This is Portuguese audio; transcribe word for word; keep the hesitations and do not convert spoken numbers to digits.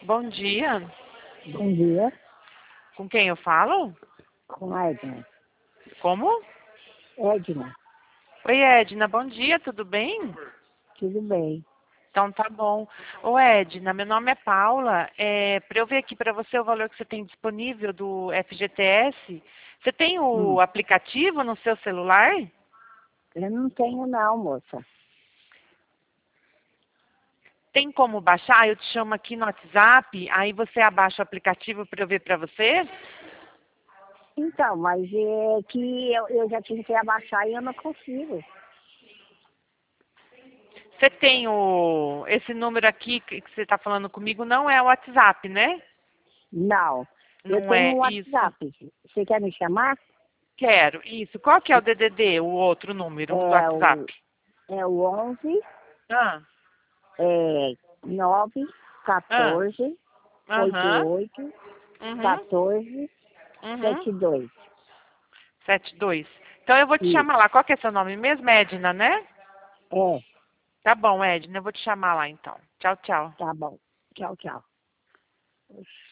Bom dia. Bom dia, Com quem eu falo? com a Edna. Como? Edna, Oi, Edna. Bom dia, tudo bem? tudo bem? Então tá bom. Ô, Edna, meu nome é Paula. É, para eu ver aqui para você o valor que você tem disponível do F G T S, você tem o Hum, aplicativo no seu celular? eu não tenho não, moça. Tem como baixar? Eu te chamo aqui no WhatsApp, aí você abaixa o aplicativo para eu ver para você? Então, mas é que eu, eu já tentei abaixar e eu não consigo. Você tem o, esse número aqui que que você está falando comigo, não é o WhatsApp, né? Não, eu Não tenho é um isso. WhatsApp. Você quer me chamar? Quero. Isso. Qual que é o D D D, o outro número do É o, WhatsApp? é o onze, Ah, é nove, ah, quatorze, oito aham, oito, uhum, quatorze, uhum, setenta e dois. sete dois. Então eu vou te Isso, chamar lá. Qual que é seu nome mesmo? Edna, né? é, Tá bom, Edna, eu vou te chamar lá então. Tchau, tchau. tá bom. Tchau, tchau.